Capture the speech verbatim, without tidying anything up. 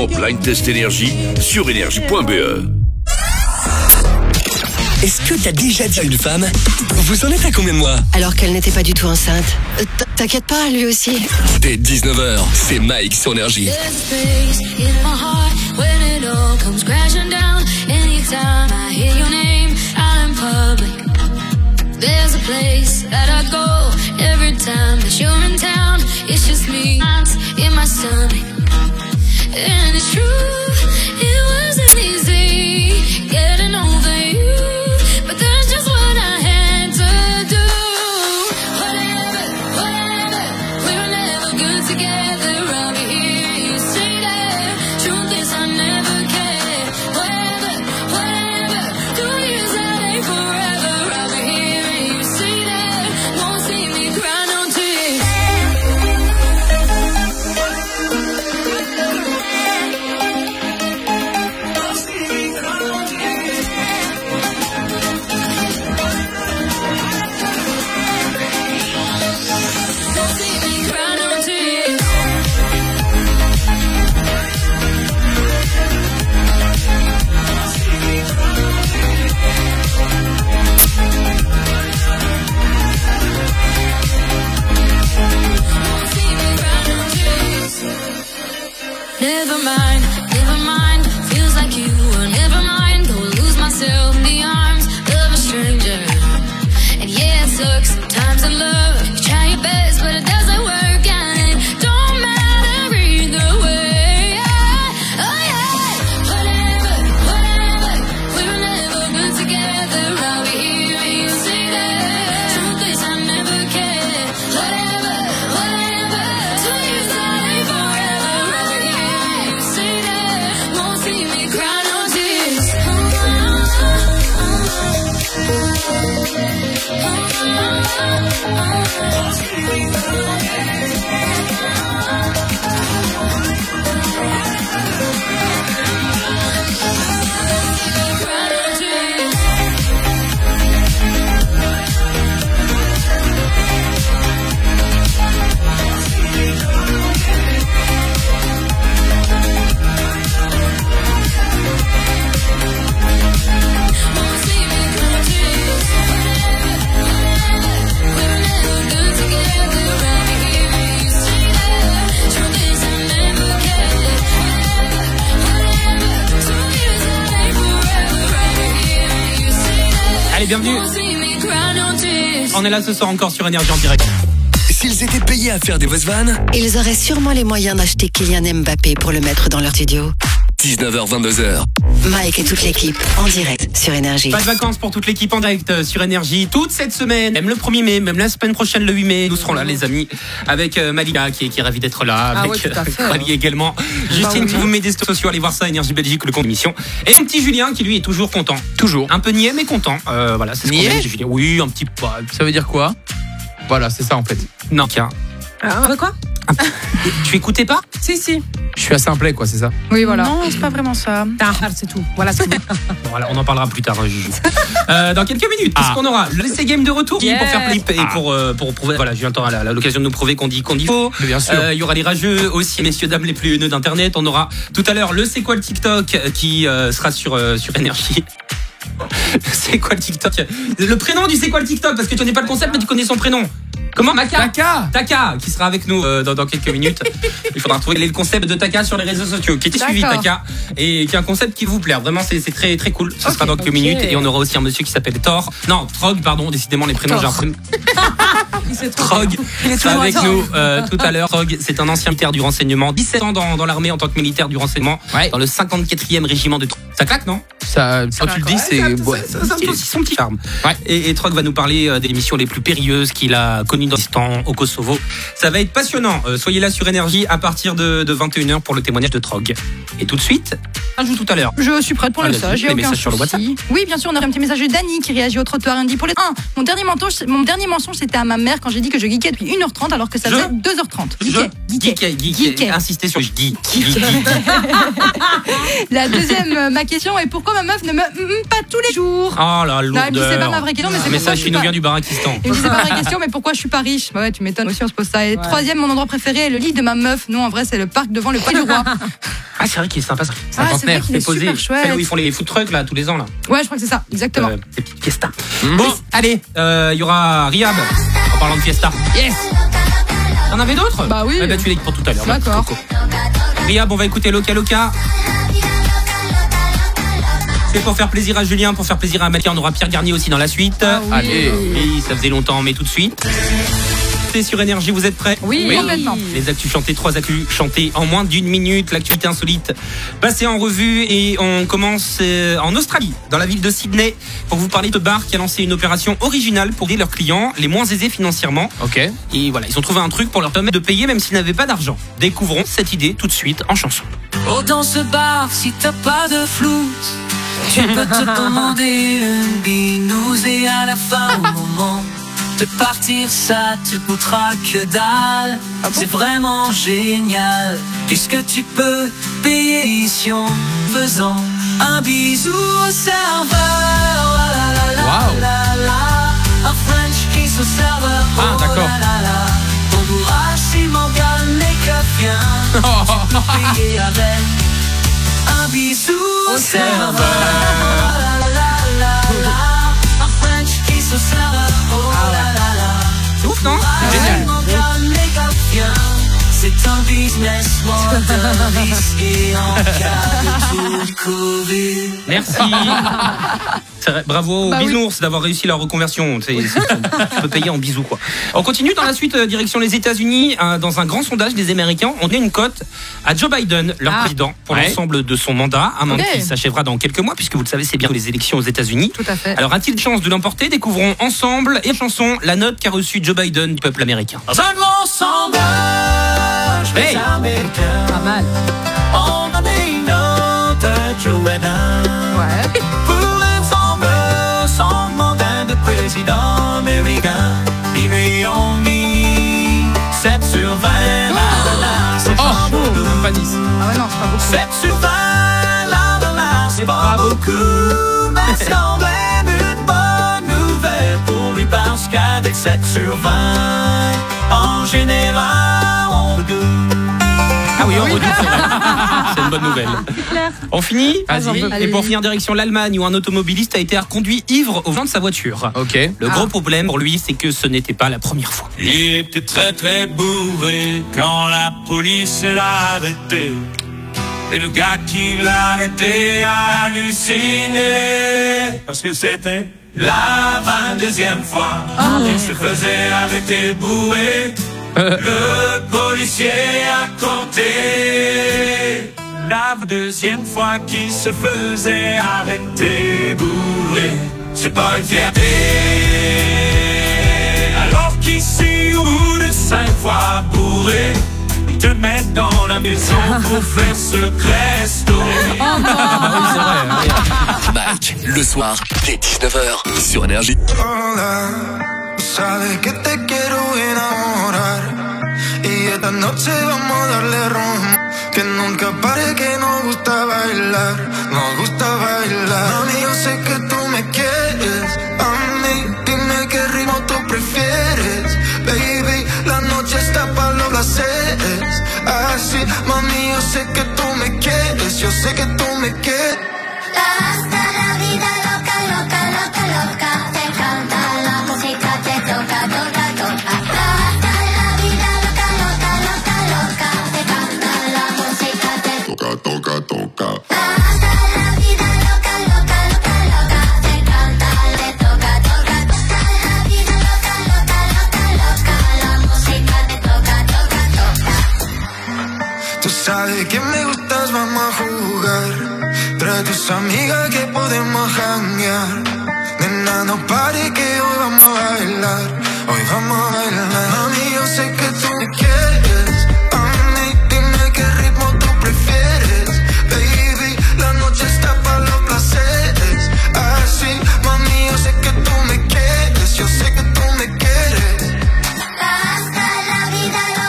en blind test énergie sur énergie point b e. Est-ce que t'as déjà dit à une femme, vous en êtes à combien de mois? Alors qu'elle n'était pas du tout enceinte. Euh, T'inquiète pas, lui aussi. Dès dix-neuf heures, c'est Mike sur Énergie. There's a place that I go every time that you're in town. It's just me in my stomach, and it's true. It wasn't easy getting over you, but that's just what I had to do. Whatever, whatever, we were never good together. I'll be here, you say that. Truth is I never cared. Whatever, whatever, two years that ain't forever. I'll be here. Never mind, never mind, feels like you were never mind. Go lose myself in the arms of a stranger. And yeah, it sucks sometimes in love. You try your best, but it doesn't work. And it don't matter either way. Oh yeah, whatever, whatever, we were never good together. I'll be here and you say that. Truth is I never cared. Whatever, whatever, two years that ain't forever. I'll be here. Say that, won't see me cry no tears. Allez, bienvenue. On est là ce soir encore sur Énergie en direct. S'ils étaient payés à faire des boss vannes, Ils auraient sûrement les moyens d'acheter Kylian Mbappé pour le mettre dans leur studio. dix-neuf heures, vingt-deux heures. Mike et toute l'équipe en direct sur Énergie. Pas de vacances pour toute l'équipe en direct sur Énergie toute cette semaine, même le premier mai, même la semaine prochaine le huit mai. Nous serons là les amis avec euh, Malika qui est, qui est ravie d'être là, avec ah ouais, tout à fait, Rally hein. également. Justine bah, qui vous met des sociaux, allez voir ça, Énergie Belgique, le compte d'émission. Et mon petit Julien qui lui est toujours content. Toujours. Un peu niais mais content. Euh, voilà, c'est ce qu'on Niais aime, Julien. Oui, un petit peu. Ça veut dire quoi? Voilà, c'est ça en fait. Non, tiens. Ah, de quoi? Tu écoutais pas? Si, si. Je suis assez simplet quoi, c'est ça? Oui, voilà. Non, c'est pas vraiment ça. Ah, c'est tout. Voilà, c'est tout. Bon, voilà, on en parlera plus tard, hein, Juju. euh, dans quelques minutes, qu'est-ce Ah. qu'on aura? Le essai game de retour Yes. pour faire flip et Ah. pour, euh, pour prouver. Voilà, Julien aura l'occasion de nous prouver qu'on dit qu'on dit faux. Mais bien sûr. Euh, Il y aura les rageux aussi, messieurs, dames les plus haineux d'Internet. On aura tout à l'heure le C'est quoi le TikTok qui euh, sera sur, euh, sur Énergie. C'est quoi le TikTok? Le prénom du C'est quoi le TikTok? Parce que tu connais pas le concept, mais tu connais son prénom. Comment? Maka Taka Taka, qui sera avec nous euh, dans, dans quelques minutes. Il faudra trouver le concept de Taka sur les réseaux sociaux, qui était suivi Taka, et qui est un concept qui va vous plaire. Vraiment, c'est c'est très très cool. Ce Okay, sera dans quelques okay. minutes, et on aura aussi un monsieur qui s'appelle Thor. Non, Trog, pardon. Décidément, les prénoms, j'ai un problème. Trog sera avec nous euh, tout à l'heure. Trog, c'est un ancien militaire du renseignement, dix-sept ans dans, dans l'armée en tant que militaire du renseignement, Ouais. dans le cinquante-quatrième régiment de. Ça claque, non? Ça, quand tu le dis, c'est. Ouais, ouais. ça, ça, ça, aussi son petit charme. Ouais. Et, et Trog va nous parler euh, des émissions les plus périlleuses qu'il a connues dans temps au Kosovo. Ça va être passionnant. Euh, soyez là sur Énergie à partir de, de vingt et une heures pour le témoignage de Trog. Et tout de suite, Un joue tout à l'heure. Je suis prête pour Ah, le vas-y, message, j'ai les aucun messages sur le WhatsApp. souci. Oui, bien sûr, on a un petit message de Dani qui réagit au trottoir. Il dit pour les un, mon dernier mensonge, mon dernier mensonge, c'était à ma mère quand j'ai dit que je geekais depuis une heure trente alors que ça Je- faisait deux heures trente. Je Geekais, geekais, geekais, geekais. geekais. Insister sur geek. geek, geek. La deuxième, euh, ma question est pourquoi ma meuf ne me mm, pas tous les jours? Oh la Non, elle me dit, c'est pas ma vraie question, mais c'est pourquoi message je qui suis nous pas- vient du Barakistan. Et me dit, c'est pas ma vraie question, mais pourquoi je suis pas riche? Ouais, tu m'étonnes aussi, on se pose ça. Et troisième, mon endroit préféré est le lit de ma meuf. Non, en vrai, c'est le parc devant le Palais du Roi. Ah, c'est vrai qu'il est sympa ça. Ah, c'est vrai Cinquantenaire, qu'il est fait poser. super chouette. C'est là où ils font les food trucks là tous les ans là. Ouais, je crois que c'est ça, exactement. Euh, des petites fiestas. Bon, allez, euh, il y aura Riyab en parlant de fiesta. Yes. T'en avais d'autres? Bah oui. Eh ben, tu les pour tout à l'heure. D'accord. Coco. Riyab, on va écouter Loca Loca. C'est pour faire plaisir à Julien, pour faire plaisir à Mathia. On aura Pierre Garnier aussi dans la suite. Ah oui. Allez, oui, ça faisait longtemps, mais tout de suite. C'est sur Énergie, vous êtes prêts? Oui, complètement. Les actus chantées, trois actus chantées en moins d'une minute. L'actualité insolite passée en revue et on commence euh, en Australie, dans la ville de Sydney, pour vous parler de Bar qui a lancé une opération originale pour aider leurs clients les moins aisés financièrement. Ok. Et voilà, ils ont trouvé un truc pour leur permettre de payer même s'ils n'avaient pas d'argent. Découvrons cette idée tout de suite en chanson. Oh, dans ce bar, si t'as pas de flou, tu peux te commander une binouse et à la fin, au moment de partir, ça te coûtera que dalle. C'est vraiment génial, puisque tu peux payer ici en faisant un bisou au serveur. La, la, la, la, Wow. la, la. Un French kiss au serveur. Ah, Oh, d'accord. la, la, la. Ton bourrage, si Morgane n'est que bien. Tu peux payer avec un bisou au serveur. La, la, la, la, la. Un French kiss au serveur. Oh la la la. C'est ouf, non? C'est génial. C'est un business model risqué en cas de tout Covid. Merci. C'est vrai, bravo aux Bah oui. bisounours d'avoir réussi leur reconversion. C'est, c'est, tu peux payer en bisous quoi. On continue dans la suite euh, direction les États-Unis. Euh, dans un grand sondage des Américains, on donne une cote à Joe Biden, leur Ah. président, pour Ouais. l'ensemble de son mandat, un mandat Ok. qui s'achèvera dans quelques mois, puisque vous le savez, c'est bien les élections aux États-Unis. Tout à fait. Alors a-t-il chance de l'emporter? Découvrons ensemble et chanson la note qu'a reçue Joe Biden du peuple américain. Dans un grand sondage, les Hey. Américains, Pas mal. on a des notes à Joe Biden. Ouais. Pour l'ensemble, son mandat de président américain, ils lui ont mis sept sur vingt. La, la, la, c'est pas Oh, beaucoup. même pas dix. Ah ouais, non, c'est pas beaucoup. sept sur vingt, la, la, la, c'est pas beaucoup. Mais quand même une bonne nouvelle pour lui parce qu'avec sept sur vingt, en général, on le goûte. Ah oui, on redoute, c'est vrai. C'est une bonne nouvelle. On finit? Vas-y. Et pour finir, direction l'Allemagne, où un automobiliste a été reconduit ivre au volant de sa voiture. Ok. Le gros problème pour lui, c'est que ce n'était pas la première fois. Il était très très bourré quand la police l'a arrêté. Et le gars qui l'a arrêté a halluciné. Parce que c'était la vingt-deuxième fois qu'il se faisait arrêter bourré. Le policier a compté la deuxième fois qu'il se faisait arrêter bourré. C'est pas une fierté. Alors qu'ici, au bout de cinq fois bourré, ils te mettent dans la maison pour faire ce resto. Mike, le soir, dès dix-neuf heures, sur Énergie. Hola, sabes que te quiero enamorar y esta noche vamos a darle ron, que nunca pare, que nos gusta bailar, nos gusta bailar. Mami, yo sé que tú me quieres, a mí dime qué ritmo tú prefieres, baby, la noche está para los placeres, así, mami, yo sé que tú me quieres, yo sé que tú me quieres. Hasta la vida loca, loca, loca, loca. Te encanta la música, te toca, toca, toca. Hasta la vida loca, loca, loca, loca. Te encanta la música, te Toca, toca, toca. hasta la vida loca, loca, loca, loca. Te encanta, te toca, toca, toca. La vida loca, loca, loca, loca. La música te toca, toca, toca. Tú sabes que me gustas, vamos a jugar. Trae tus amigas que podemos janguear. Nena, no pare que hoy vamos a bailar. Hoy vamos a bailar.